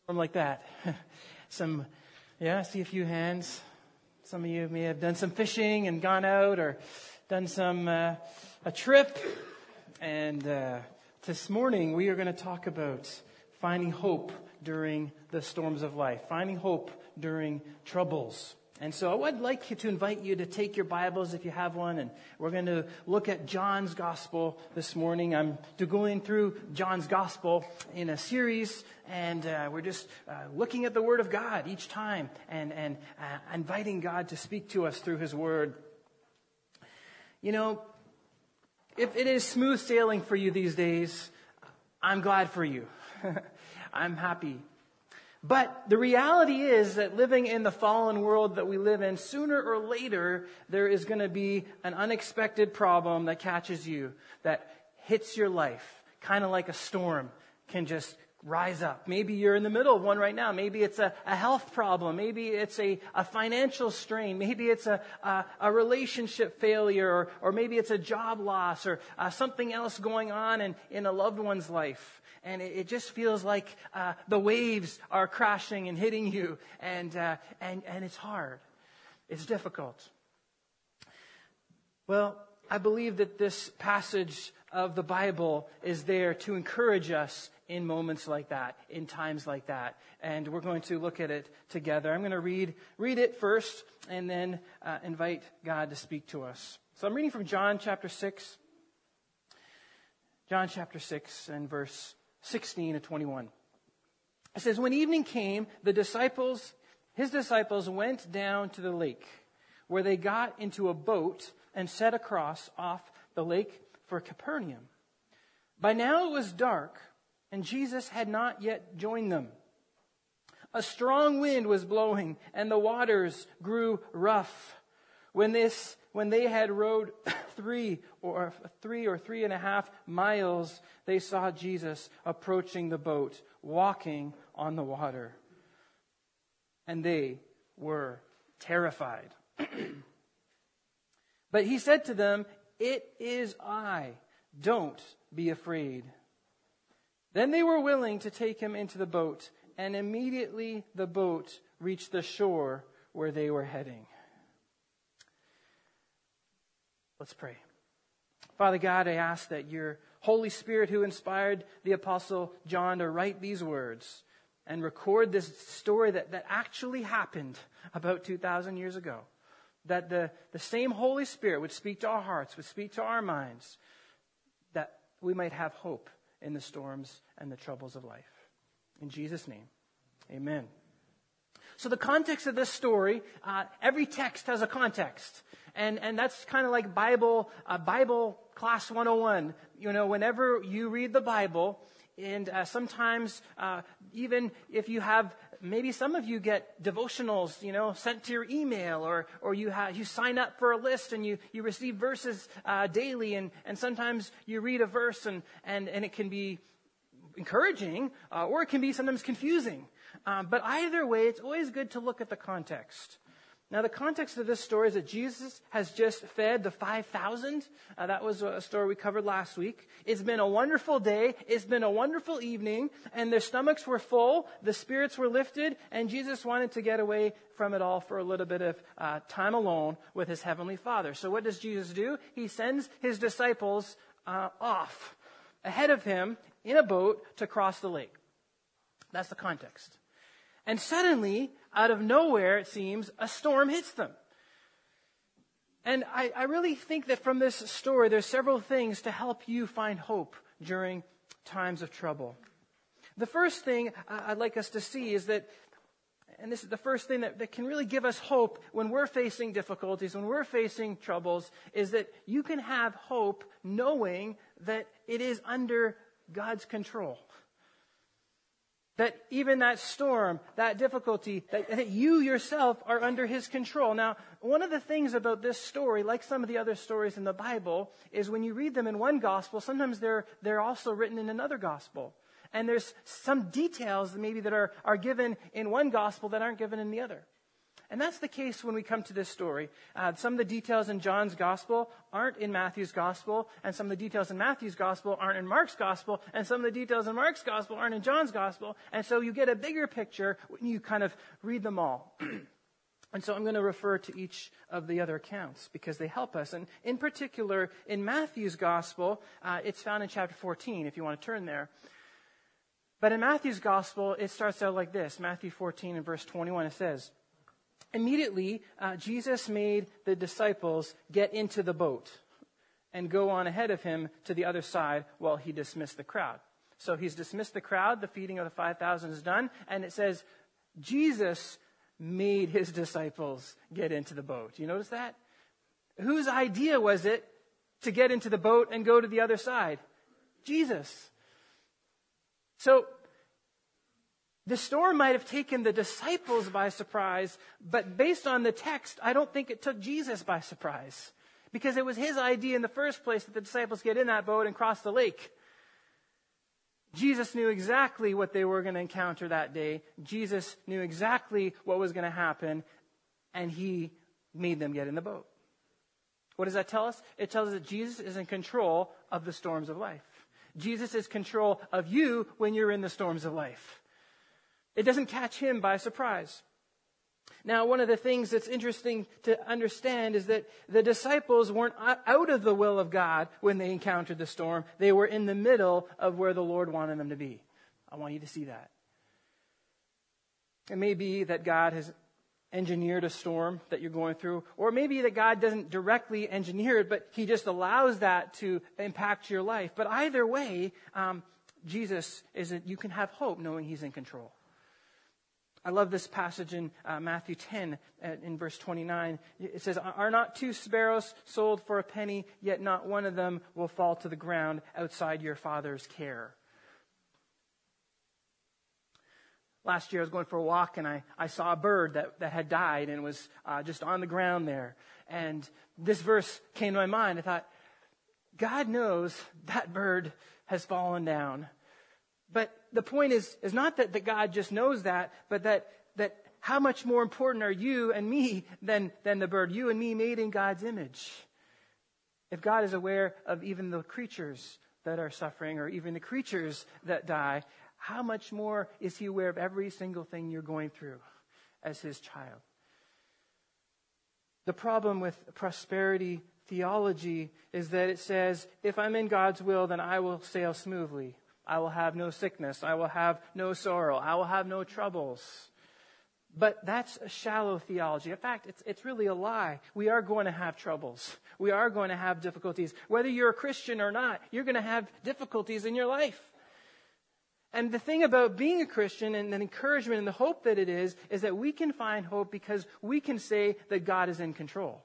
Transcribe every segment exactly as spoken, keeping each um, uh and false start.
like that. Some, yeah, I see a few hands. Some of you may have done some fishing and gone out or done some, uh, a trip. And uh, this morning we are going to talk about finding hope during the storms of life, finding hope during troubles. And so I would like to invite you to take your Bibles if you have one, and we're going to look at John's Gospel this morning. I'm going through John's Gospel in a series, and uh, we're just uh, looking at the Word of God each time and, and uh, inviting God to speak to us through His Word. You know, if it is smooth sailing for you these days, I'm glad for you. I'm happy. But the reality is that living in the fallen world that we live in, sooner or later, there is going to be an unexpected problem that catches you, that hits your life, kind of like a storm can just rise up. Maybe you're in the middle of one right now. Maybe it's a, a health problem. Maybe it's a, a financial strain. Maybe it's a, a, a relationship failure, or, or maybe it's a job loss, or uh, something else going on in, in a loved one's life. And it, it just feels like uh, the waves are crashing and hitting you, and, uh, and, and it's hard. It's difficult. Well, I believe that this passage of the Bible is there to encourage us in moments like that, in times like that. And we're going to look at it together. I'm going to read read it first and then uh, invite God to speak to us. So I'm reading from John chapter six. John chapter six and verse sixteen to twenty-one. It says, when evening came, the disciples, his disciples went down to the lake, where they got into a boat and set across off the lake for Capernaum. By now it was dark, and Jesus had not yet joined them. A strong wind was blowing, and the waters grew rough. When this, when they had rowed three or three or three and a half miles, they saw Jesus approaching the boat, walking on the water. And they were terrified. But he said to them, "It is I. Don't be afraid." Then they were willing to take him into the boat, and immediately the boat reached the shore where they were heading. Let's pray. Father God, I ask that your Holy Spirit, who inspired the Apostle John to write these words and record this story that, that actually happened about two thousand years ago, that the, the same Holy Spirit would speak to our hearts, would speak to our minds, that we might have hope in the storms and the troubles of life. In Jesus' name, amen. So the context of this story, uh, every text has a context. And and that's kind of like Bible, uh, Bible class one oh one. You know, whenever you read the Bible, and uh, sometimes uh, even if you have, maybe some of you get devotionals, you know, sent to your email, or or you have you sign up for a list and you you receive verses uh, daily, and and sometimes you read a verse and and and it can be encouraging, uh, or it can be sometimes confusing. Um, but either way, it's always good to look at the context. Now, the context of this story is that Jesus has just fed the five thousand. Uh, that was a story we covered last week. It's been a wonderful day. It's been a wonderful evening. And their stomachs were full. The spirits were lifted. And Jesus wanted to get away from it all for a little bit of uh, time alone with his heavenly Father. So what does Jesus do? He sends his disciples uh, off ahead of him in a boat to cross the lake. That's the context. And suddenly, out of nowhere, it seems, a storm hits them. And I, I really think that from this story, there's several things to help you find hope during times of trouble. The first thing I'd like us to see is that, and this is the first thing that, that can really give us hope when we're facing difficulties, when we're facing troubles, is that you can have hope knowing that it is under God's control. That even that storm, that difficulty, that, that you yourself are under his control. Now, one of the things about this story, like some of the other stories in the Bible, is when you read them in one gospel, sometimes they're they're also written in another gospel. And there's some details maybe that are, are given in one gospel that aren't given in the other. And that's the case when we come to this story. Uh, some of the details in John's gospel aren't in Matthew's gospel, and some of the details in Matthew's gospel aren't in Mark's gospel, and some of the details in Mark's gospel aren't in John's gospel. And so you get a bigger picture when you kind of read them all. And so I'm going to refer to each of the other accounts because they help us. And in particular, in Matthew's gospel, uh, it's found in chapter fourteen, if you want to turn there. But in Matthew's gospel, it starts out like this. Matthew fourteen and verse twenty-one, it says, Immediately, uh, Jesus made the disciples get into the boat and go on ahead of him to the other side while he dismissed the crowd. So he's dismissed the crowd. The feeding of the five thousand is done. And it says, Jesus made his disciples get into the boat. You notice that? Whose idea was it to get into the boat and go to the other side? Jesus. So the storm might have taken the disciples by surprise, but based on the text, I don't think it took Jesus by surprise. Because it was his idea in the first place that the disciples get in that boat and cross the lake. Jesus knew exactly what they were going to encounter that day. Jesus knew exactly what was going to happen, and he made them get in the boat. What does that tell us? It tells us that Jesus is in control of the storms of life. Jesus is in control of you when you're in the storms of life. It doesn't catch him by surprise. Now, one of the things that's interesting to understand is that the disciples weren't out of the will of God when they encountered the storm. They were in the middle of where the Lord wanted them to be. I want you to see that. It may be that God has engineered a storm that you're going through, or maybe that God doesn't directly engineer it, but he just allows that to impact your life. But either way, um, Jesus is a, you can have hope knowing he's in control. I love this passage in uh, Matthew ten, uh, in verse twenty-nine. It says, Are not two sparrows sold for a penny, yet not one of them will fall to the ground outside your Father's care? Last year I was going for a walk and I, I saw a bird that, that had died and was uh, just on the ground there. And this verse came to my mind. I thought, God knows that bird has fallen down. But the point is, is not that, that God just knows that, but that, that how much more important are you and me than, than the bird? You and me made in God's image. If God is aware of even the creatures that are suffering or even the creatures that die, how much more is he aware of every single thing you're going through as his child? The problem with prosperity theology is that it says, if I'm in God's will, then I will sail smoothly. I will have no sickness. I will have no sorrow. I will have no troubles. But that's a shallow theology. In fact, it's, it's really a lie. We are going to have troubles. We are going to have difficulties. Whether you're a Christian or not, you're going to have difficulties in your life. And the thing about being a Christian and the encouragement and the hope that it is, is that we can find hope because we can say that God is in control.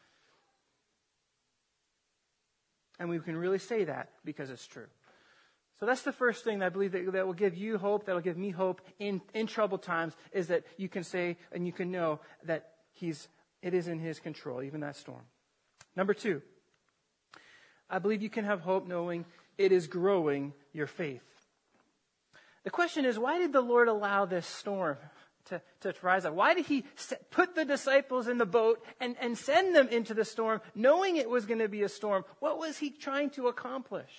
And we can really say that because it's true. So that's the first thing that I believe that, that will give you hope, that will give me hope in, in troubled times, is that you can say and you can know that he's it is in his control, even that storm. Number two, I believe you can have hope knowing it is growing your faith. The question is, why did the Lord allow this storm to, to rise up? Why did he set, put the disciples in the boat and, and send them into the storm, knowing it was going to be a storm? What was he trying to accomplish?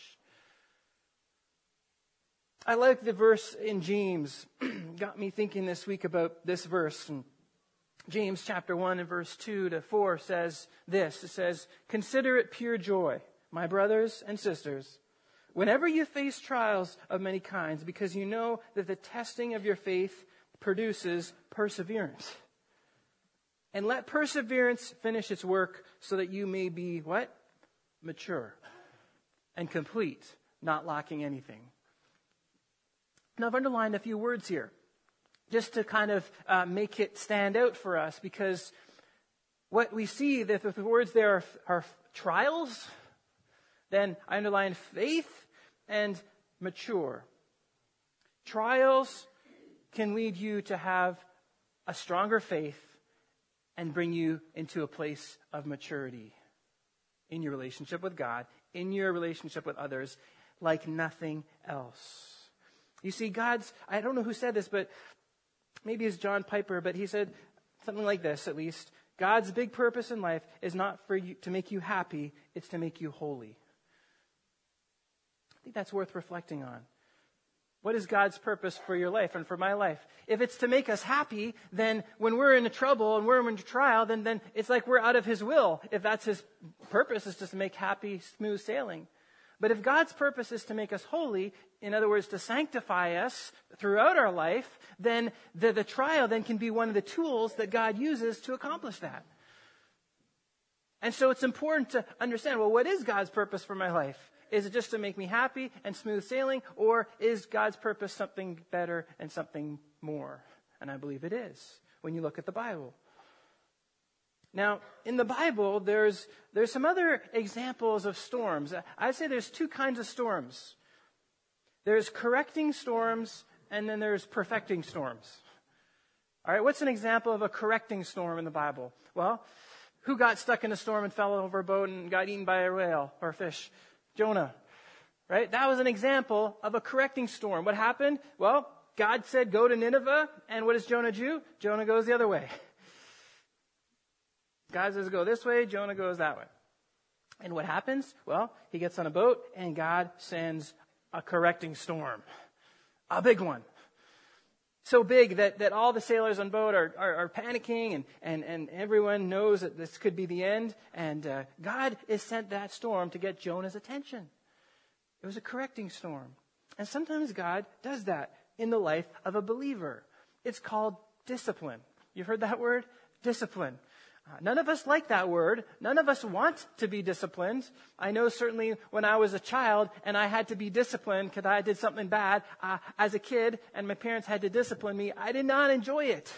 I like the verse in James. Got me thinking this week about this verse. And James chapter one and verse two to four says this. It says, "Consider it pure joy, my brothers and sisters, whenever you face trials of many kinds, because you know that the testing of your faith produces perseverance. And let perseverance finish its work so that you may be," what? "Mature and complete, not lacking anything." Now, I've underlined a few words here just to kind of uh, make it stand out for us, because what we see, that the words there are, are trials, then I underline faith and mature. Trials can lead you to have a stronger faith and bring you into a place of maturity in your relationship with God, in your relationship with others, like nothing else. You see, God's, I don't know who said this, but maybe it's John Piper, but he said something like this, at least. God's big purpose in life is not for you to make you happy, it's to make you holy. I think that's worth reflecting on. What is God's purpose for your life and for my life? If it's to make us happy, then when we're in trouble and we're in trial, then, then it's like we're out of his will. If that's his purpose, is just to make happy, smooth sailing. But if God's purpose is to make us holy, in other words, to sanctify us throughout our life, then the, the trial then can be one of the tools that God uses to accomplish that. And so it's important to understand, well, what is God's purpose for my life? Is it just to make me happy and smooth sailing, or is God's purpose something better and something more? And I believe it is when you look at the Bible. Now, in the Bible, there's there's some other examples of storms. I'd say there's two kinds of storms. There's correcting storms, and then there's perfecting storms. All right, what's an example of a correcting storm in the Bible? Well, who got stuck in a storm and fell over a boat and got eaten by a whale or a fish? Jonah, right? That was an example of a correcting storm. What happened? Well, God said, go to Nineveh, and what does Jonah do? Jonah goes the other way. God says go this way, Jonah goes that way. And what happens? Well, he gets on a boat, and God sends a correcting storm. A big one. So big that, that all the sailors on boat are, are, are panicking, and, and, and everyone knows that this could be the end. And uh, God has sent that storm to get Jonah's attention. It was a correcting storm. And sometimes God does that in the life of a believer. It's called discipline. You've heard that word? Discipline. Uh, none of us like that word. None of us want to be disciplined. I know certainly when I was a child and I had to be disciplined because I did something bad uh, as a kid and my parents had to discipline me, I did not enjoy it.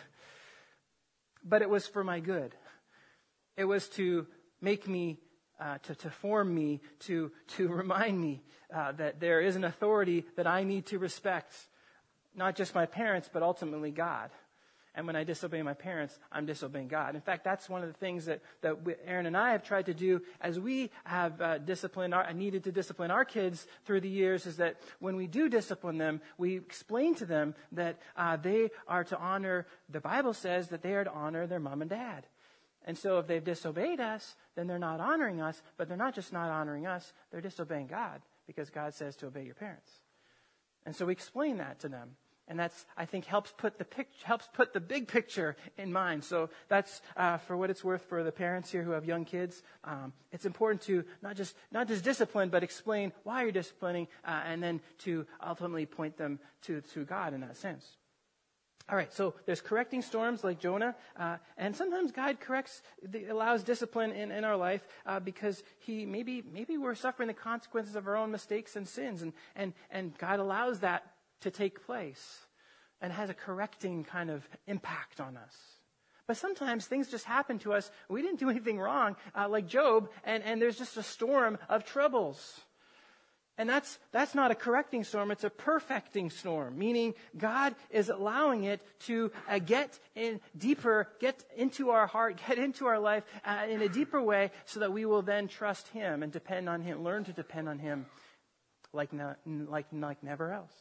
But it was for my good. It was to make me, uh, to, to form me, to, to remind me uh, that there is an authority that I need to respect. Not just my parents, but ultimately God. And when I disobey my parents, I'm disobeying God. In fact, that's one of the things that, that Aaron and I have tried to do as we have uh, disciplined our, needed to discipline our kids through the years, is that when we do discipline them, we explain to them that uh, they are to honor, the Bible says that they are to honor their mom and dad. And so if they've disobeyed us, then they're not honoring us, but they're not just not honoring us, they're disobeying God, because God says to obey your parents. And so we explain that to them. And that's, I think, helps put the pic- helps put the big picture in mind. So that's uh, for what it's worth for the parents here who have young kids. Um, it's important to not just not just discipline, but explain why you're disciplining, uh, and then to ultimately point them to to God in that sense. All right, so there's correcting storms like Jonah, uh, and sometimes God corrects, the, allows discipline in, in our life uh, because He maybe maybe we're suffering the consequences of our own mistakes and sins, and and and God allows that to take place and has a correcting kind of impact on us. But sometimes things just happen to us. We didn't do anything wrong, uh, like Job, and, and there's just a storm of troubles. And that's that's not a correcting storm, it's a perfecting storm, meaning God is allowing it to uh, get in deeper, get into our heart, get into our life uh, in a deeper way, so that we will then trust Him and depend on Him, learn to depend on Him like, no, like, like never else.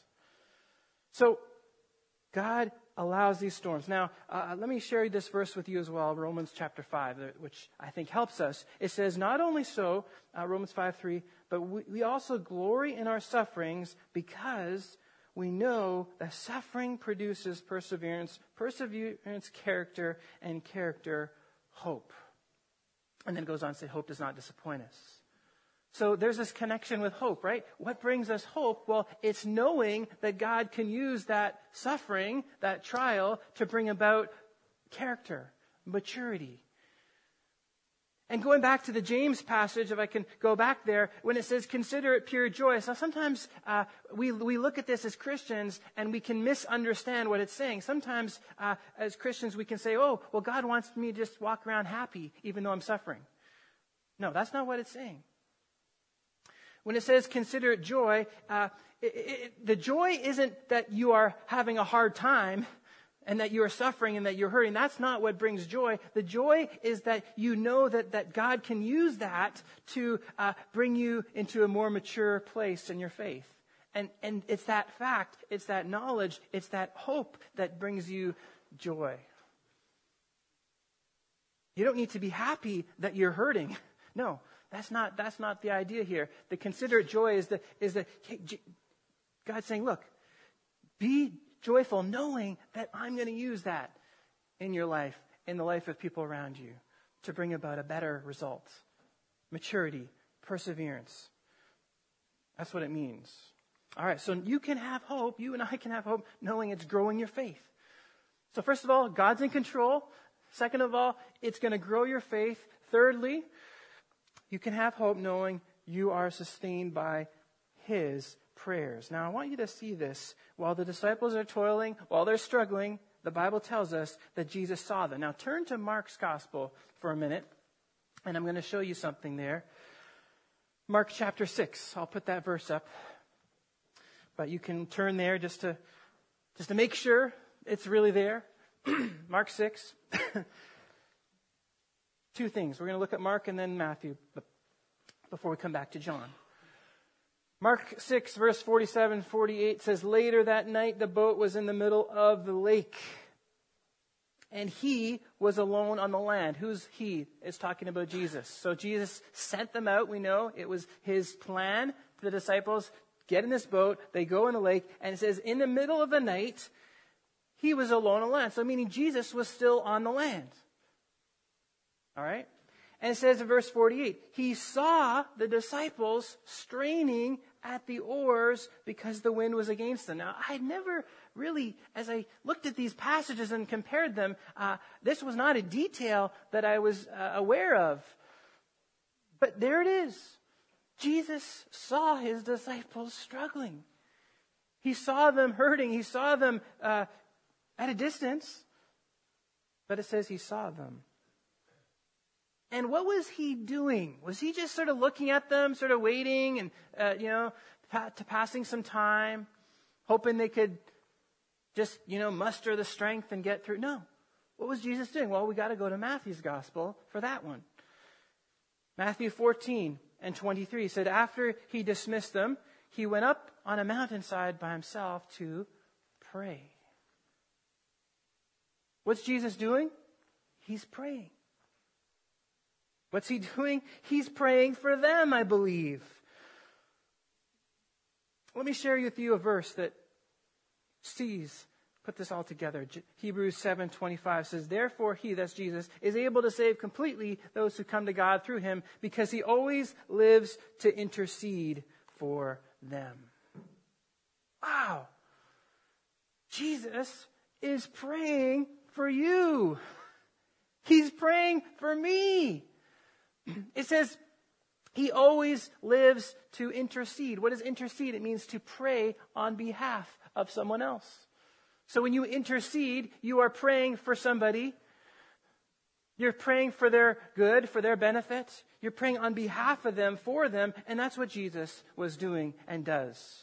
So, God allows these storms. Now, uh, let me share this verse with you as well, Romans chapter five, which I think helps us. It says, not only so, uh, Romans five three, but we, we also glory in our sufferings because we know that suffering produces perseverance, perseverance, character, and character, hope. And then it goes on to say, hope does not disappoint us. So there's this connection with hope, right? What brings us hope? Well, it's knowing that God can use that suffering, that trial, to bring about character, maturity. And going back to the James passage, if I can go back there, when it says, consider it pure joy. So sometimes uh, we we look at this as Christians and we can misunderstand what it's saying. Sometimes uh, as Christians we can say, oh, well, God wants me to just walk around happy even though I'm suffering. No, that's not what it's saying. When it says consider it joy, uh, it, it, the joy isn't that you are having a hard time and that you are suffering and that you're hurting. That's not what brings joy. The joy is that you know that, that God can use that to uh, bring you into a more mature place in your faith. And, and it's that fact, it's that knowledge, it's that hope that brings you joy. You don't need to be happy that you're hurting. No, that's not, that's not the idea here. The considerate joy is the, is the, God's saying, look, be joyful knowing that I'm going to use that in your life, in the life of people around you, to bring about a better result. Maturity, perseverance. That's what it means. All right, so you can have hope, you and I can have hope, knowing it's growing your faith. So first of all, God's in control. Second of all, it's going to grow your faith. Thirdly, you can have hope knowing you are sustained by His prayers. Now, I want you to see this. While the disciples are toiling, while they're struggling, the Bible tells us that Jesus saw them. Now, turn to Mark's Gospel for a minute, and I'm going to show you something there. Mark chapter six. I'll put that verse up. But you can turn there just to, just to make sure it's really there. Mark six. Two things. We're going to look at Mark and then Matthew before we come back to John. Mark six, verse forty-seven, forty-eight says, later that night the boat was in the middle of the lake, and he was alone on the land. Who's he? It's talking about Jesus. So Jesus sent them out. We know it was his plan for the disciples. Get in this boat. They go in the lake, and it says in the middle of the night, he was alone on land. So meaning Jesus was still on the land. All right? And it says in verse forty-eight, he saw the disciples straining at the oars because the wind was against them. Now, I had never really, as I looked at these passages and compared them, uh, this was not a detail that I was uh, aware of. But there it is. Jesus saw his disciples struggling. He saw them hurting. He saw them uh, at a distance. But it says he saw them. And what was he doing? Was he just sort of looking at them, sort of waiting and, uh, you know, pa- to passing some time, hoping they could just, you know, muster the strength and get through? No. What was Jesus doing? Well, we got to go to Matthew's gospel for that one. Matthew fourteen and twenty-three said, after he dismissed them, he went up on a mountainside by himself to pray. What's Jesus doing? He's praying. What's he doing? He's praying for them, I believe. Let me share with you a verse that sees, put this all together. Hebrews seven twenty-five says, therefore he, that's Jesus, is able to save completely those who come to God through him, because he always lives to intercede for them. Wow. Jesus is praying for you. He's praying for me. It says he always lives to intercede. What does intercede? It means to pray on behalf of someone else. So when you intercede, you are praying for somebody. You're praying for their good, for their benefit. You're praying on behalf of them, for them, and that's what Jesus was doing and does.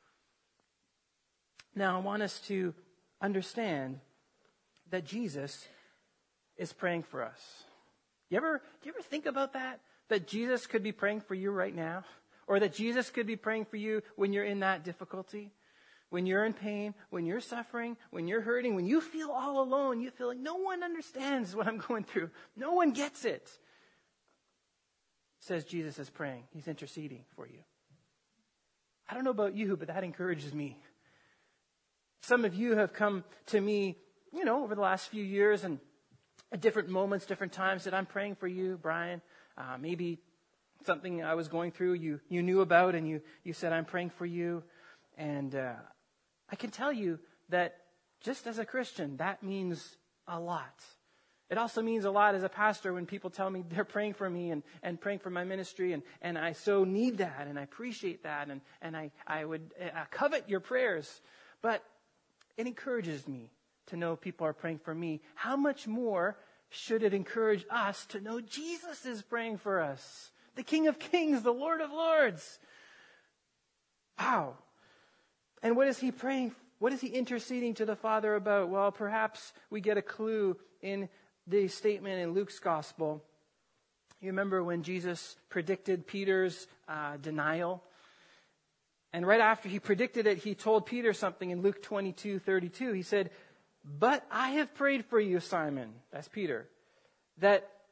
Now, I want us to understand that Jesus is praying for us. You ever, do you ever think about that? That Jesus could be praying for you right now? Or that Jesus could be praying for you when you're in that difficulty? When you're in pain, when you're suffering, when you're hurting, when you feel all alone, you feel like no one understands what I'm going through. No one gets it. It says Jesus is praying. He's interceding for you. I don't know about you, but that encourages me. Some of you have come to me, you know, over the last few years and at different moments, different times, that I'm praying for you, Brian. Uh, maybe something I was going through you you knew about, and you, you said, I'm praying for you. And uh, I can tell you that just as a Christian, that means a lot. It also means a lot as a pastor when people tell me they're praying for me and, and praying for my ministry, and, and I so need that, and I appreciate that, and, and I, I would uh, covet your prayers. But it encourages me to know people are praying for me. How much more should it encourage us to know Jesus is praying for us? The King of Kings, the Lord of Lords. Wow. And what is he praying? What is he interceding to the Father about? Well, perhaps we get a clue in the statement in Luke's gospel. You remember when Jesus predicted Peter's uh, denial? And right after he predicted it, he told Peter something in Luke twenty-two thirty-two. He said, but I have prayed for you, Simon, that's Peter, that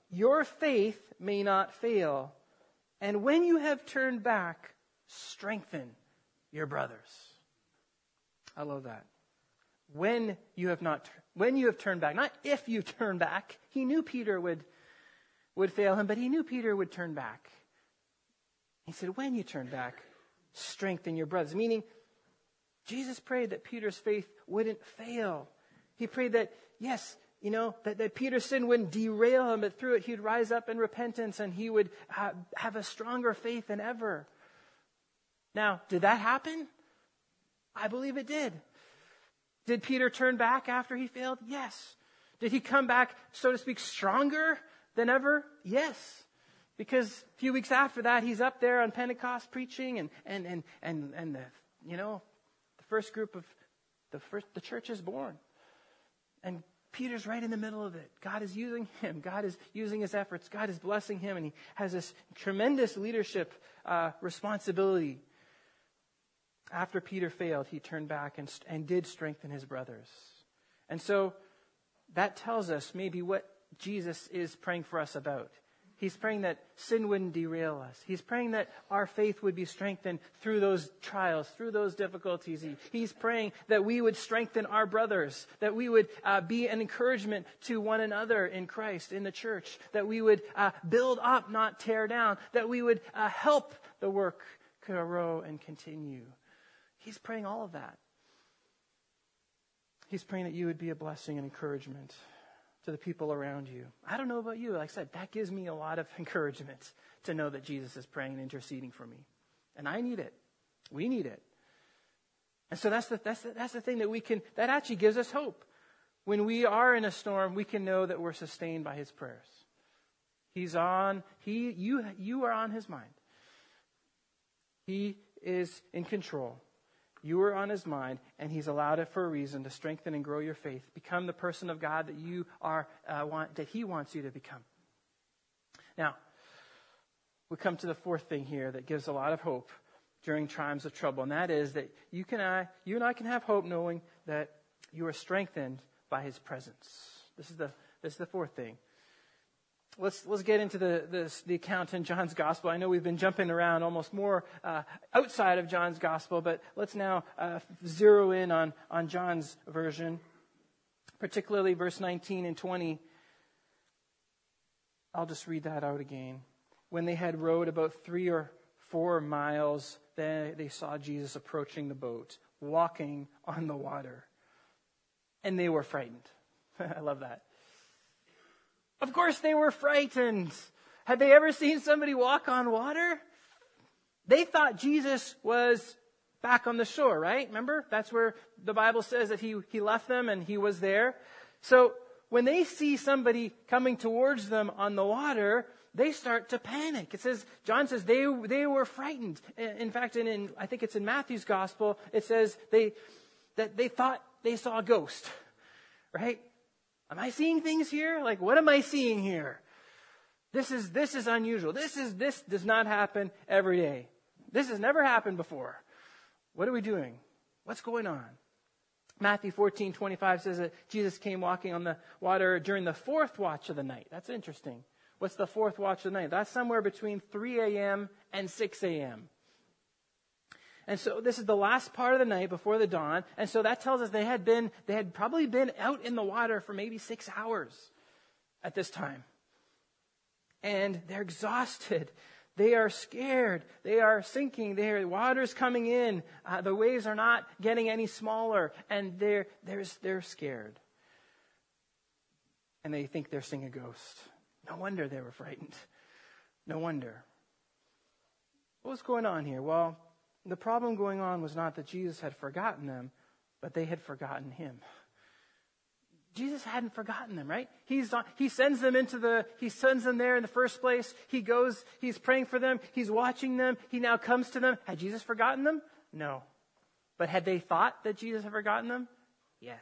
your faith may not fail. And when you have turned back, strengthen your brothers. I love that. When you have not, when you have turned back, not if you turn back. He knew Peter would, would fail him, but he knew Peter would turn back. He said, when you turn back, strengthen your brothers. Meaning, Jesus prayed that Peter's faith wouldn't fail. He prayed that, yes, you know, that, that Peter's sin wouldn't derail him, but through it he'd rise up in repentance and he would ha- have a stronger faith than ever. Now, did that happen? I believe it did. Did Peter turn back after he failed? Yes. Did he come back, so to speak, stronger than ever? Yes. Because a few weeks after that, he's up there on Pentecost preaching, and and and and, and the, you know, the first group of the first the church is born. And Peter's right in the middle of it. God is using him. God is using his efforts. God is blessing him, and he has this tremendous leadership uh, responsibility. After Peter failed, he turned back and, and did strengthen his brothers. And so that tells us maybe what Jesus is praying for us about. He's praying that sin wouldn't derail us. He's praying that our faith would be strengthened through those trials, through those difficulties. He, he's praying that we would strengthen our brothers, that we would uh, be an encouragement to one another in Christ, in the church, that we would uh, build up, not tear down, that we would uh, help the work grow and continue. He's praying all of that. He's praying that you would be a blessing and encouragement to the people around you. I don't know about you. Like I said, that gives me a lot of encouragement to know that Jesus is praying and interceding for me. And I need it. We need it. And so that's the, that's the, that's the thing that we can, that actually gives us hope. When we are in a storm, we can know that we're sustained by his prayers. He's on, he, you, you are on his mind. He is in control. You are on his mind, and he's allowed it for a reason to strengthen and grow your faith. Become the person of God that you are, uh, want, that he wants you to become. Now, we come to the fourth thing here that gives a lot of hope during times of trouble, and that is that you can, I, you and I can have hope knowing that you are strengthened by his presence. This is the this is the fourth thing. Let's let's get into the this, the account in John's Gospel. I know we've been jumping around almost more uh, outside of John's Gospel, but let's now uh, zero in on, on John's version, particularly verse nineteen and twenty. I'll just read that out again. When they had rowed about three or four miles, they, they saw Jesus approaching the boat, walking on the water. And they were frightened. I love that. Of course they were frightened. Had they ever seen somebody walk on water? They thought Jesus was back on the shore, right? Remember? That's where the Bible says that he, he left them and he was there. So when they see somebody coming towards them on the water, they start to panic. It says, John says they they were frightened. In fact, in, in I think it's in Matthew's Gospel, it says they that they thought they saw a ghost, right? Am I seeing things here? Like, what am I seeing here? This is this is unusual. This is this does not happen every day. This has never happened before. What are we doing? What's going on? Matthew fourteen twenty-five says that Jesus came walking on the water during the fourth watch of the night. That's interesting. What's the fourth watch of the night? That's somewhere between three a.m. and six a.m. And so this is the last part of the night before the dawn. And so that tells us they had been, they had probably been out in the water for maybe six hours at this time. And they're exhausted. They are scared. They are sinking. The water's coming in. Uh, the waves are not getting any smaller. And they're, they're, they're scared. And they think they're seeing a ghost. No wonder they were frightened. No wonder. What was going on here? Well, the problem going on was not that Jesus had forgotten them, but they had forgotten him. Jesus hadn't forgotten them, right? He's he sends them into the he sends them there in the first place. He goes, he's praying for them, he's watching them, he now comes to them. Had Jesus forgotten them? No. But had they thought that Jesus had forgotten them? Yes.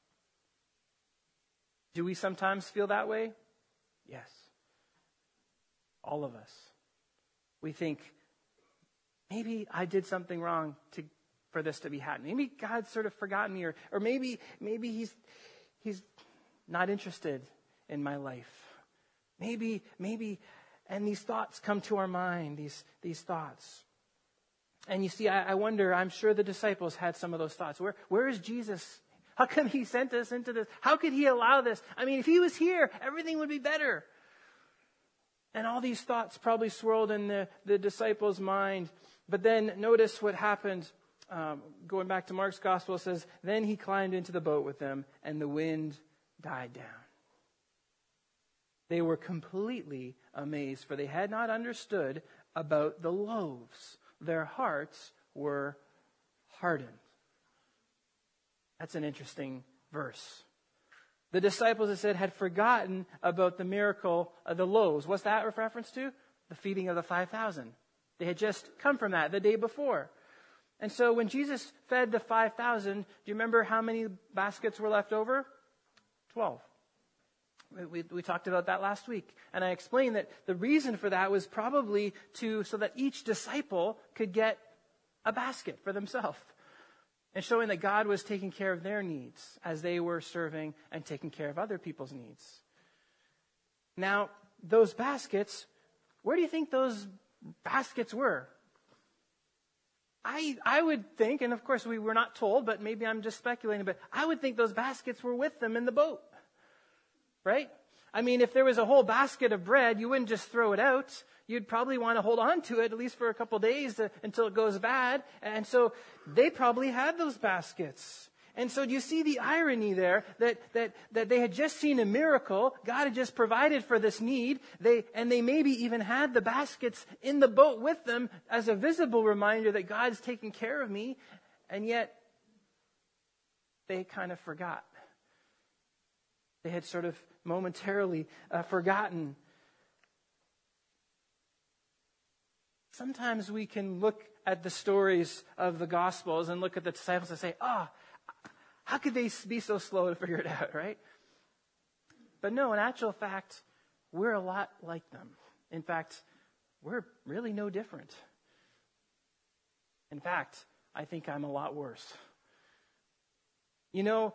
Do we sometimes feel that way? Yes. All of us. We think, maybe I did something wrong to for this to be happening. Maybe God's sort of forgotten me, or, or maybe maybe he's he's not interested in my life. Maybe, maybe, and these thoughts come to our mind, these, these thoughts. And you see, I, I wonder, I'm sure the disciples had some of those thoughts. Where, where is Jesus? How come he sent us into this? How could he allow this? I mean, if he was here, everything would be better. And all these thoughts probably swirled in the, the disciples' mind. But then notice what happened. Um, going back to Mark's gospel, it says, then he climbed into the boat with them, and the wind died down. They were completely amazed, for they had not understood about the loaves. Their hearts were hardened. That's an interesting verse. The disciples, it said, had forgotten about the miracle of the loaves. What's that a reference to? The feeding of the five thousand. They had just come from that the day before. And so when Jesus fed the five thousand, do you remember how many baskets were left over? Twelve. We, we talked about that last week. And I explained that the reason for that was probably to so that each disciple could get a basket for themselves. And showing that God was taking care of their needs as they were serving and taking care of other people's needs. Now, those baskets, where do you think those baskets were? I I would think, and of course we were not told, but maybe I'm just speculating, but I would think those baskets were with them in the boat. Right? I mean, if there was a whole basket of bread, you wouldn't just throw it out. You'd probably want to hold on to it at least for a couple days to, until it goes bad. And so they probably had those baskets. And so do you see the irony there that, that, that they had just seen a miracle. God had just provided for this need. They, and they maybe even had the baskets in the boat with them as a visible reminder that God's taking care of me. And yet they kind of forgot. They had sort of momentarily uh, forgotten. Sometimes we can look at the stories of the Gospels and look at the disciples and say, oh, how could they be so slow to figure it out, right? But no, in actual fact, we're a lot like them. In fact, we're really no different. In fact, I think I'm a lot worse. You know,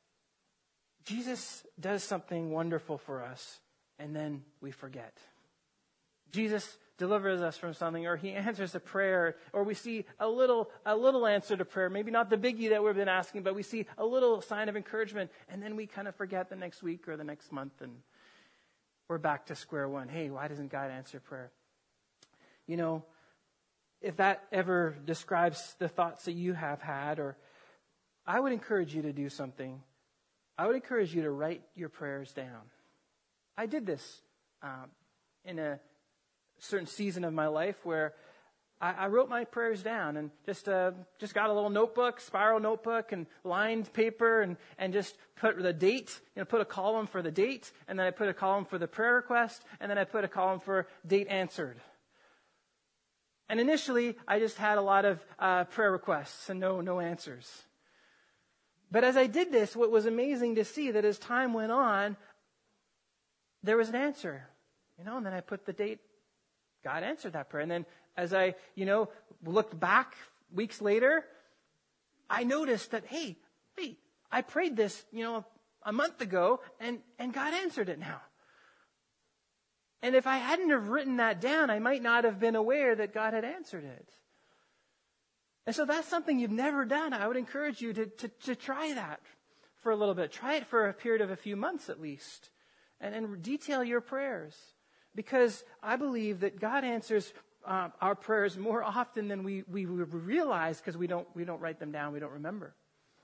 Jesus does something wonderful for us, and then we forget. Jesus delivers us from something, or he answers a prayer, or we see a little a little answer to prayer, maybe not the biggie that we've been asking, but we see a little sign of encouragement, and then we kind of forget the next week or the next month, and we're back to square one. Hey, why doesn't God answer prayer? You know, if that ever describes the thoughts that you have had, or I would encourage you to do something. I would encourage you to write your prayers down. I did this um, in a certain season of my life where I, I wrote my prayers down and just uh, just got a little notebook, spiral notebook, and lined paper, and, and just put the date. You know, put a column for the date, and then I put a column for the prayer request, and then I put a column for date answered. And initially, I just had a lot of uh, prayer requests and no no answers. But as I did this, what was amazing to see that as time went on, there was an answer, you know, and then I put the date. God answered that prayer. And then as I, you know, looked back weeks later, I noticed that, hey, wait, I prayed this, you know, a month ago, and, and God answered it now. And if I hadn't have written that down, I might not have been aware that God had answered it. And so that's something you've never done. I would encourage you to, to, to try that for a little bit. Try it for a period of a few months at least. And, and detail your prayers. Because I believe that God answers uh, our prayers more often than we, we realize because we don't, we don't write them down. We don't remember.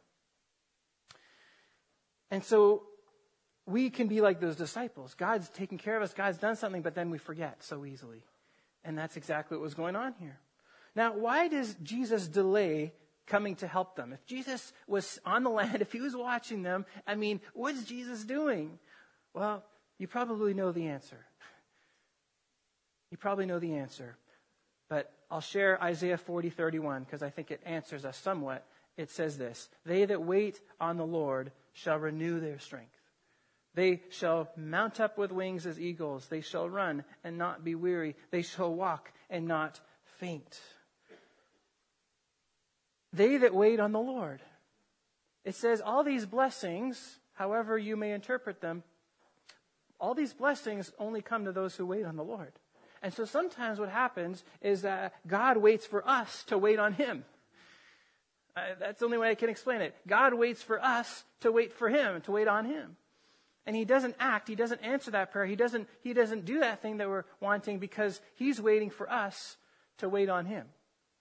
And so we can be like those disciples. God's taken care of us. God's done something, but then we forget so easily. And that's exactly what was going on here. Now, why does Jesus delay coming to help them? If Jesus was on the land, if he was watching them, I mean, what's Jesus doing? Well, you probably know the answer. You probably know the answer. But I'll share Isaiah forty thirty-one because I think it answers us somewhat. It says this: they that wait on the Lord shall renew their strength. They shall mount up with wings as eagles. They shall run and not be weary. They shall walk and not faint. They that wait on the Lord. It says all these blessings, however you may interpret them, all these blessings only come to those who wait on the Lord. And so sometimes what happens is that God waits for us to wait on him. Uh, that's the only way I can explain it. God waits for us to wait for him, to wait on him. And he doesn't act, he doesn't answer that prayer, he doesn't, he doesn't do that thing that we're wanting because he's waiting for us to wait on him.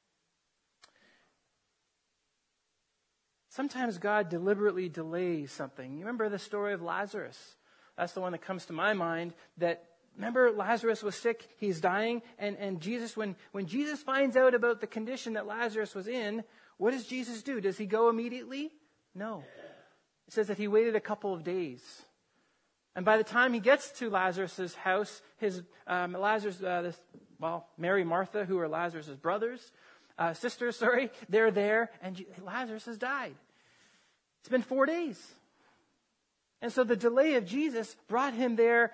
Sometimes God deliberately delays something. You remember the story of Lazarus? That's the one that comes to my mind. That remember Lazarus was sick, he's dying, and, and Jesus, when, when Jesus finds out about the condition that Lazarus was in, what does Jesus do? Does he go immediately? No. It says that he waited a couple of days. And by the time he gets to Lazarus' house, his um, Lazarus, uh, this, well, Mary, Martha, who are Lazarus' brothers, uh, sisters, sorry, they're there, and Lazarus has died. It's been four days. And so the delay of Jesus brought him there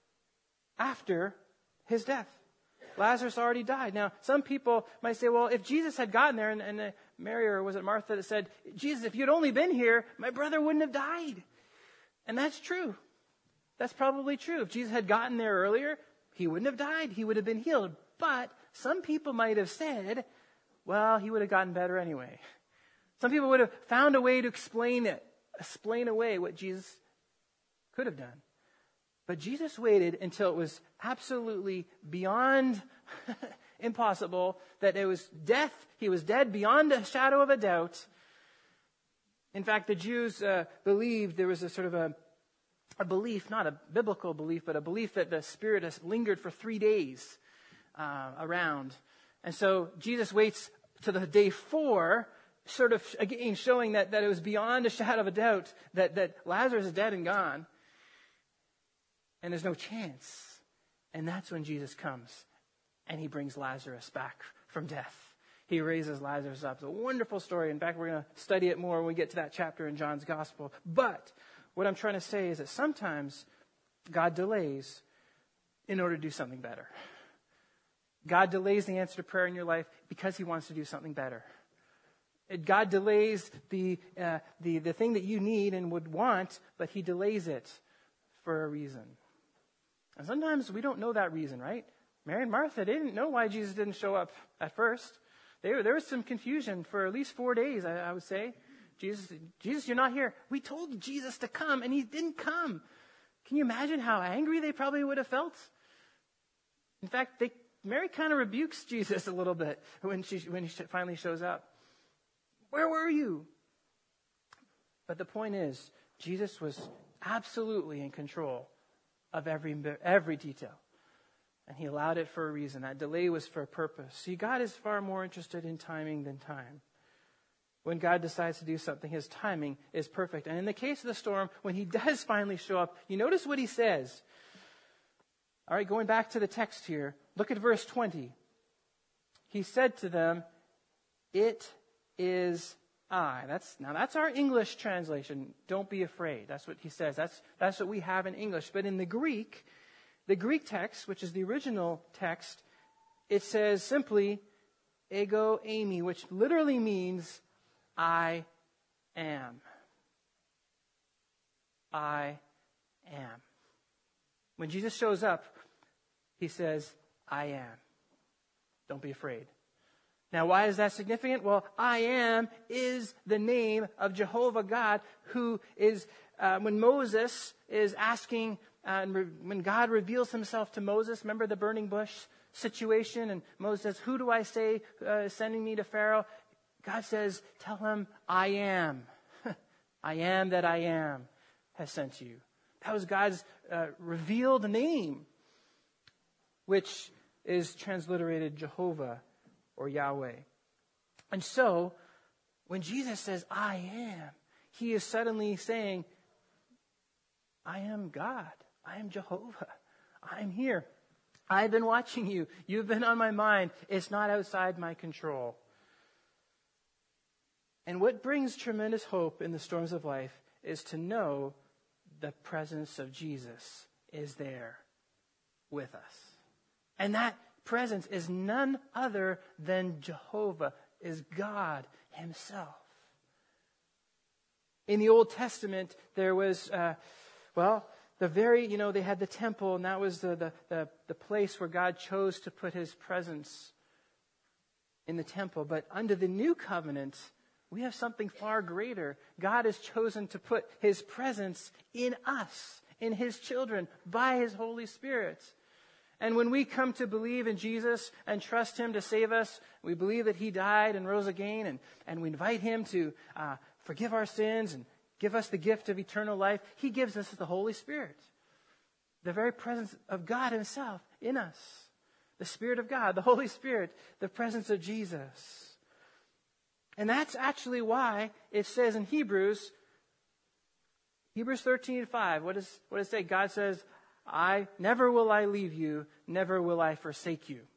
after his death. Lazarus already died. Now, some people might say, well, if Jesus had gotten there, and, and uh, Mary, or was it Martha, that said, Jesus, if you'd only been here, my brother wouldn't have died. And that's true. That's probably true. If Jesus had gotten there earlier, he wouldn't have died. He would have been healed. But some people might have said, well, he would have gotten better anyway. Some people would have found a way to explain it, explain away what Jesus could have done. But Jesus waited until it was absolutely beyond impossible, that it was death. He was dead beyond a shadow of a doubt. In fact, the Jews uh, believed there was a sort of a A belief, not a biblical belief, but a belief that the Spirit has lingered for three days uh, around. And so Jesus waits to the day four, sort of, again, showing that, that it was beyond a shadow of a doubt that, that Lazarus is dead and gone. And there's no chance. And that's when Jesus comes. And he brings Lazarus back from death. He raises Lazarus up. It's a wonderful story. In fact, we're going to study it more when we get to that chapter in John's Gospel. But what I'm trying to say is that sometimes God delays in order to do something better. God delays the answer to prayer in your life because he wants to do something better. God delays the, uh, the, the thing that you need and would want, but he delays it for a reason. And sometimes we don't know that reason, right? Mary and Martha, they didn't know why Jesus didn't show up at first. They were, there was some confusion for at least four days, I, I would say. Jesus, Jesus, you're not here. We told Jesus to come, and he didn't come. Can you imagine how angry they probably would have felt? In fact, they, Mary kind of rebukes Jesus a little bit when she when he finally shows up. Where were you? But the point is, Jesus was absolutely in control of every every detail. And he allowed it for a reason. That delay was for a purpose. See, God is far more interested in timing than time. When God decides to do something, his timing is perfect. And in the case of the storm, when he does finally show up, you notice what he says. All right, going back to the text here, look at verse twenty. He said to them, "It is I." That's now that's our English translation. Don't be afraid. That's what he says. That's that's what we have in English. But in the Greek, the Greek text, which is the original text, it says simply ego eimi, which literally means I am. I am. When Jesus shows up, he says, I am. Don't be afraid. Now, why is that significant? Well, I am is the name of Jehovah God, who is, uh, when Moses is asking, uh, and re- when God reveals himself to Moses, remember the burning bush situation? And Moses says, who do I say uh, is sending me to Pharaoh? God says, tell him, I am. I am that I am has sent you. That was God's uh, revealed name, which is transliterated Jehovah or Yahweh. And so, when Jesus says, I am, he is suddenly saying, I am God. I am Jehovah. I'm here. I've been watching you. You've been on my mind. It's not outside my control. And what brings tremendous hope in the storms of life is to know the presence of Jesus is there with us. And that presence is none other than Jehovah, is God himself. In the Old Testament, there was, uh, well, the very, you know, they had the temple, and that was the, the, the, the place where God chose to put his presence in the temple. But under the new covenant, we have something far greater. God has chosen to put his presence in us, in his children, by his Holy Spirit. And when we come to believe in Jesus and trust him to save us, we believe that he died and rose again, and, and we invite him to uh, forgive our sins and give us the gift of eternal life. He gives us the Holy Spirit, the very presence of God himself in us. The Spirit of God, the Holy Spirit, the presence of Jesus. And that's actually why it says in Hebrews, Hebrews thirteen five, what, is, what does it say? God says, I never will I leave you, never will I forsake you.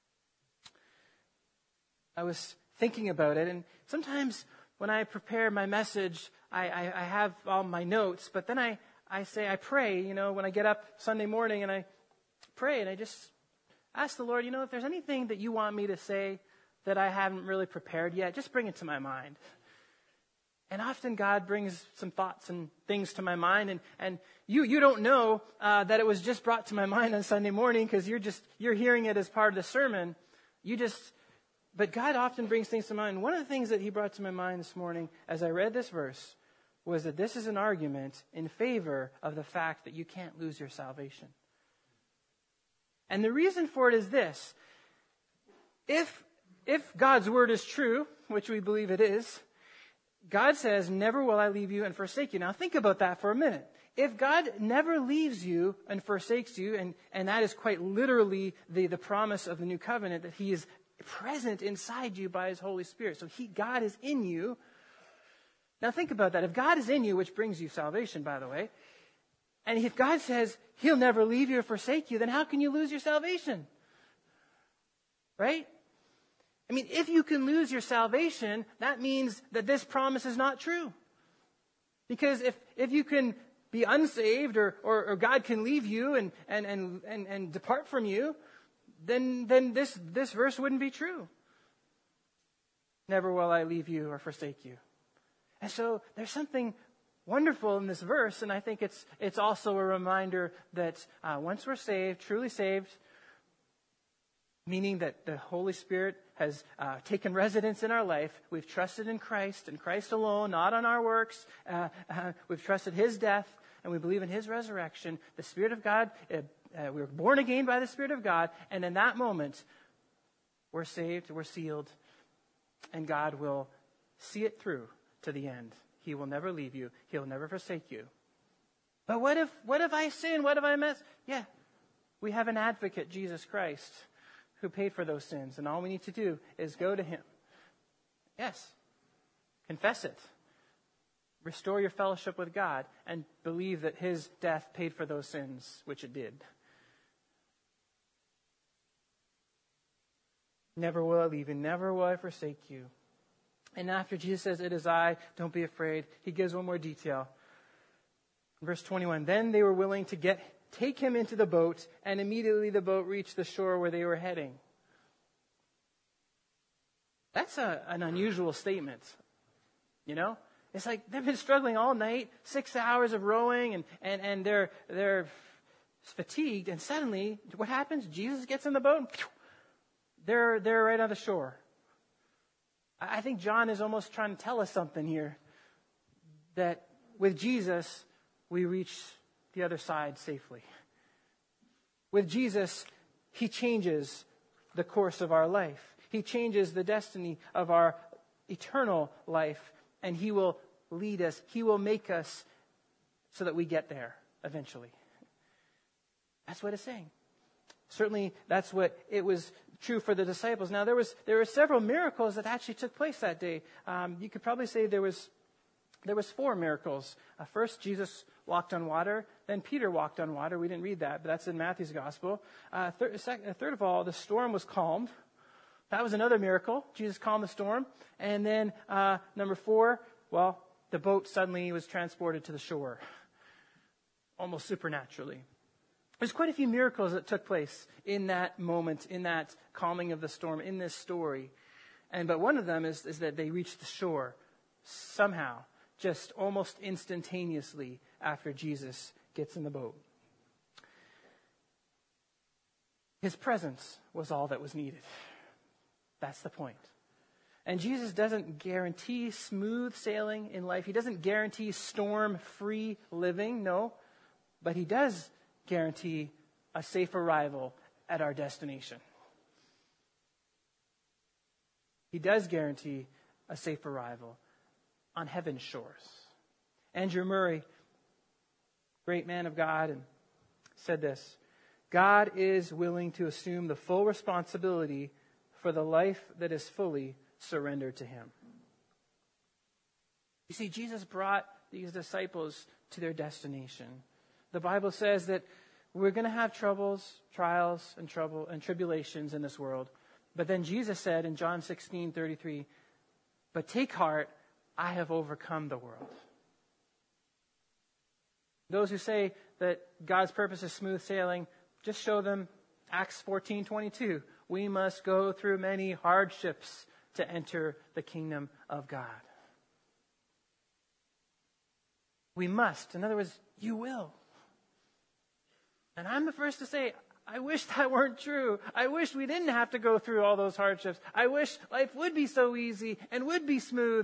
I was thinking about it, and sometimes when I prepare my message, I, I, I have all my notes, but then I, I say, I pray, you know, when I get up Sunday morning, and I pray, and I just ask the Lord, you know, if there's anything that you want me to say that I haven't really prepared yet, just bring it to my mind. And often God brings some thoughts and things to my mind, and, and you you don't know uh, that it was just brought to my mind on Sunday morning because you're just you're hearing it as part of the sermon. You just, but God often brings things to mind. One of the things that he brought to my mind this morning as I read this verse was that this is an argument in favor of the fact that you can't lose your salvation. And the reason for it is this: if if God's word is true, which we believe it is, God says, never will I leave you and forsake you. Now think about that for a minute. If God never leaves you and forsakes you, and, and that is quite literally the, the promise of the new covenant, that he is present inside you by his Holy Spirit. So he, God is in you. Now think about that. If God is in you, which brings you salvation, by the way, and if God says he'll never leave you or forsake you, then how can you lose your salvation? Right? I mean, if you can lose your salvation, that means that this promise is not true. Because if, if you can be unsaved, or, or, or God can leave you and, and, and, and, and depart from you, then, then this, this verse wouldn't be true. Never will I leave you or forsake you. And so there's something wonderful in this verse, and I think it's, it's also a reminder that uh, once we're saved, truly saved, meaning that the Holy Spirit has uh, taken residence in our life. We've trusted in Christ and Christ alone, not on our works. Uh, uh, we've trusted his death, and we believe in his resurrection. The Spirit of God, uh, uh, we were born again by the Spirit of God, and in that moment, we're saved, we're sealed, and God will see it through to the end. He will never leave you. He'll never forsake you. But what if, what if I sin? What if I mess? Yeah, we have an advocate, Jesus Christ, who paid for those sins. And all we need to do is go to him. Yes. Confess it. Restore your fellowship with God and believe that his death paid for those sins, which it did. Never will I leave you. Never will I forsake you. And after Jesus says, it is I, don't be afraid, he gives one more detail. Verse twenty-one, then they were willing to get take him into the boat, and immediately the boat reached the shore where they were heading. That's a, an unusual statement, you know? It's like they've been struggling all night, six hours of rowing, and, and, and they're, they're fatigued, and suddenly, what happens? Jesus gets in the boat, and they're, they're right on the shore. I think John is almost trying to tell us something here, that with Jesus, we reach the other side safely. With Jesus, he changes the course of our life. He changes the destiny of our eternal life, and he will lead us. He will make us so that we get there eventually. That's what it's saying. Certainly, that's what it was true for the disciples. Now, there was there were several miracles that actually took place that day. Um, you could probably say there was there was four miracles. Uh, first, Jesus walked on water. Then Peter walked on water. We didn't read that, but that's in Matthew's gospel. Uh, third, second, third of all, the storm was calmed. That was another miracle. Jesus calmed the storm. And then uh, number four, well, the boat suddenly was transported to the shore, almost supernaturally. There's quite a few miracles that took place in that moment, in that calming of the storm, in this story. And but one of them is, is that they reached the shore somehow, just almost instantaneously after Jesus gets in the boat. His presence was all that was needed. That's the point. And Jesus doesn't guarantee smooth sailing in life. He doesn't guarantee storm-free living, no. But he does guarantee a safe arrival at our destination. He does guarantee a safe arrival on heaven's shores. Andrew Murray, great man of God, and said this: God is willing to assume the full responsibility for the life that is fully surrendered to him. You see, Jesus brought these disciples to their destination. The Bible says that we're going to have troubles, trials, and trouble and tribulations in this world. But then Jesus said in John sixteen thirty-three, "But take heart, I have overcome the world." Those who say that God's purpose is smooth sailing, just show them Acts fourteen twenty-two. We must go through many hardships to enter the kingdom of God. We must. In other words, you will. And I'm the first to say, I wish that weren't true. I wish we didn't have to go through all those hardships. I wish life would be so easy and would be smooth.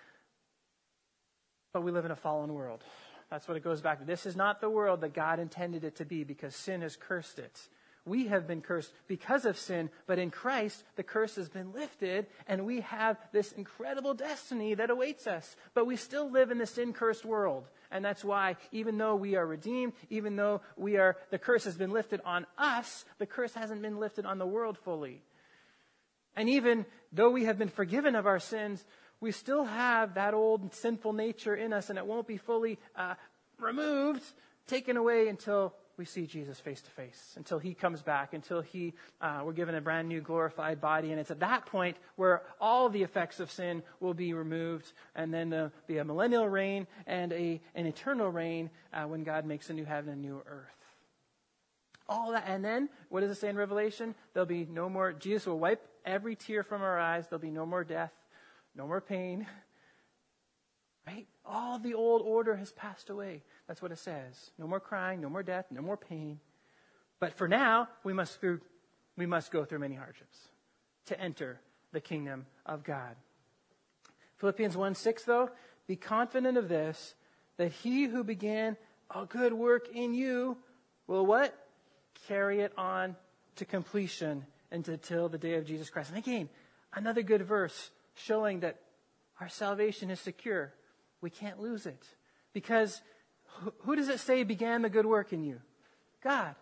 But we live in a fallen world. That's what it goes back to. This is not the world that God intended it to be, because sin has cursed it. We have been cursed because of sin, but in Christ, the curse has been lifted, and we have this incredible destiny that awaits us. But we still live in this sin-cursed world. And that's why, even though we are redeemed, even though we are, the curse has been lifted on us, the curse hasn't been lifted on the world fully. And even though we have been forgiven of our sins, we still have that old sinful nature in us, and it won't be fully uh, removed, taken away until we see Jesus face to face, until he comes back, until he uh, we're given a brand new glorified body. And it's at that point where all the effects of sin will be removed, and then there'll be a millennial reign and a an eternal reign uh, when God makes a new heaven and new earth. All that, and then what does it say in Revelation? There'll be no more. Jesus will wipe every tear from our eyes. There'll be no more death, no more pain. Right? All the old order has passed away. That's what it says. No more crying, no more death, no more pain. But for now, we must through, we must go through many hardships to enter the kingdom of God. Philippians one six, though, be confident of this, that he who began a good work in you will what? Carry it on to completion until the day of Jesus Christ. And again, another good verse showing that our salvation is secure. We can't lose it. Because who does it say began the good work in you? God.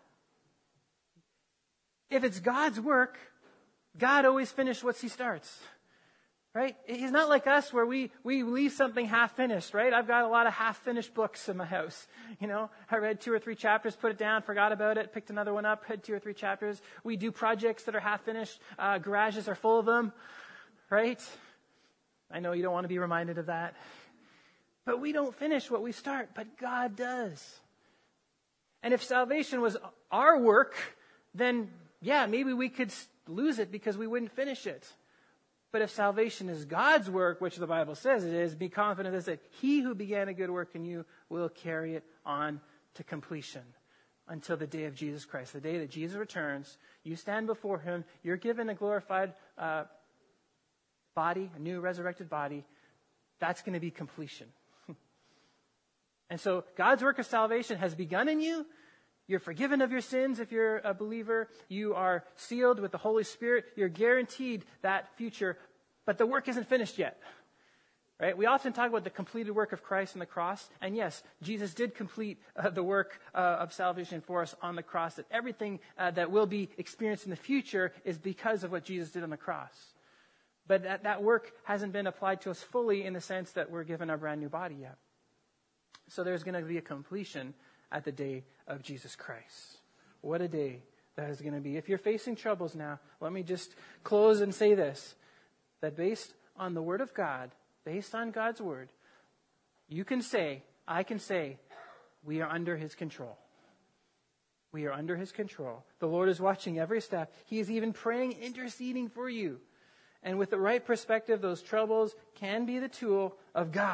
If it's God's work, God always finishes what he starts. Right? He's not like us where we, we leave something half finished, right? I've got a lot of half finished books in my house. You know, I read two or three chapters, put it down, forgot about it, picked another one up, read two or three chapters. We do projects that are half finished. Uh, garages are full of them. Right? I know you don't want to be reminded of that. But we don't finish what we start, but God does. And if salvation was our work, then yeah, maybe we could lose it because we wouldn't finish it. But if salvation is God's work, which the Bible says it is, be confident that he who began a good work in you will carry it on to completion until the day of Jesus Christ. The day that Jesus returns, you stand before him, you're given a glorified uh, body, a new resurrected body. That's going to be completion. And so God's work of salvation has begun in you. You're forgiven of your sins if you're a believer. You are sealed with the Holy Spirit. You're guaranteed that future. But the work isn't finished yet. Right? We often talk about the completed work of Christ on the cross. And yes, Jesus did complete uh, the work uh, of salvation for us on the cross. That everything uh, that will be experienced in the future is because of what Jesus did on the cross. But that, that work hasn't been applied to us fully in the sense that we're given our brand new body yet. So there's going to be a completion at the day of Jesus Christ. What a day that is going to be. If you're facing troubles now, let me just close and say this, that based on the Word of God, based on God's Word, you can say, I can say, we are under his control. We are under his control. The Lord is watching every step. He is even praying, interceding for you. And with the right perspective, those troubles can be the tool of God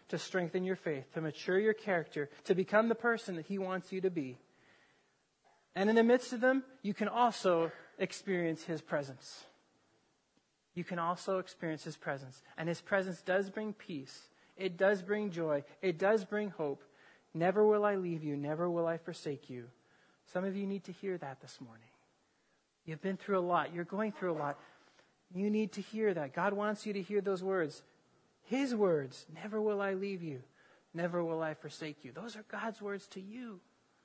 to strengthen your faith, to mature your character, to become the person that He wants you to be. And in the midst of them, you can also experience His presence. You can also experience His presence. And His presence does bring peace. It does bring joy. It does bring hope. Never will I leave you. Never will I forsake you. Some of you need to hear that this morning. You've been through a lot. You're going through a lot. You need to hear that. God wants you to hear those words. His words. Never will I leave you. Never will I forsake you. Those are God's words to you.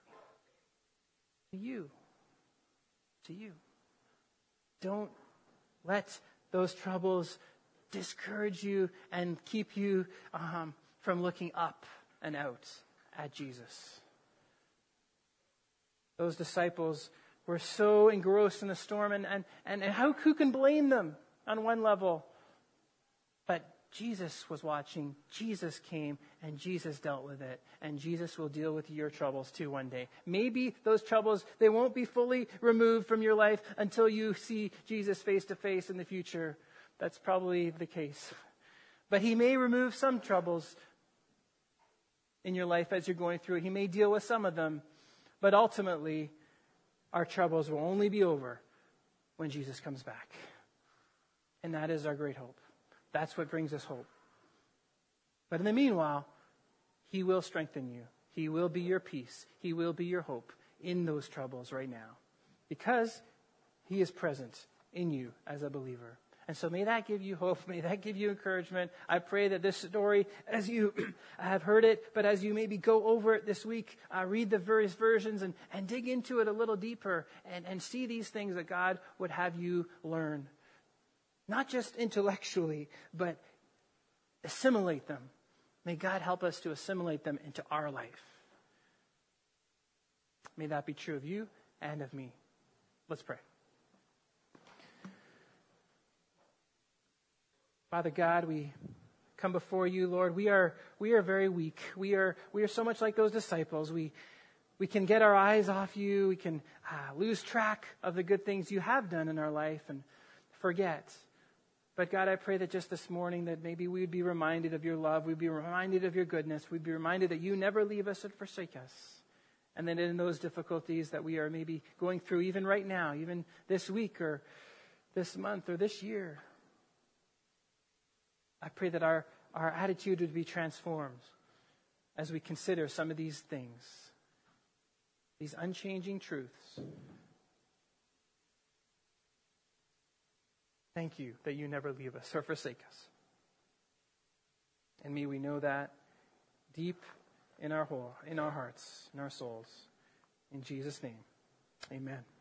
To you. To you. Don't let those troubles discourage you and keep you um, from looking up and out at Jesus. Those disciples were so engrossed in the storm, and, and, and how, who can blame them on one level? But Jesus was watching, Jesus came, and Jesus dealt with it. And Jesus will deal with your troubles too one day. Maybe those troubles, they won't be fully removed from your life until you see Jesus face to face in the future. That's probably the case. But He may remove some troubles in your life as you're going through it. He may deal with some of them. But ultimately, our troubles will only be over when Jesus comes back. And that is our great hope. That's what brings us hope. But in the meanwhile, He will strengthen you. He will be your peace. He will be your hope in those troubles right now. Because He is present in you as a believer. And so may that give you hope. May that give you encouragement. I pray that this story, as you have heard it, but as you maybe go over it this week, uh, read the various versions and, and dig into it a little deeper and, and see these things that God would have you learn. Not just intellectually, but assimilate them. May God help us to assimilate them into our life. May that be true of you and of me. Let's pray. Father God, we come before you, Lord. We are we are very weak. We are we are so much like those disciples. We we can get our eyes off you. We can uh, lose track of the good things you have done in our life and forget. But God, I pray that just this morning that maybe we'd be reminded of your love. We'd be reminded of your goodness. We'd be reminded that you never leave us and forsake us. And then in those difficulties that we are maybe going through even right now, even this week or this month or this year, I pray that our, our attitude would be transformed as we consider some of these things, these unchanging truths. Thank you that you never leave us or forsake us. And may we know that deep in our whole, in our hearts, in our souls. In Jesus' name, amen.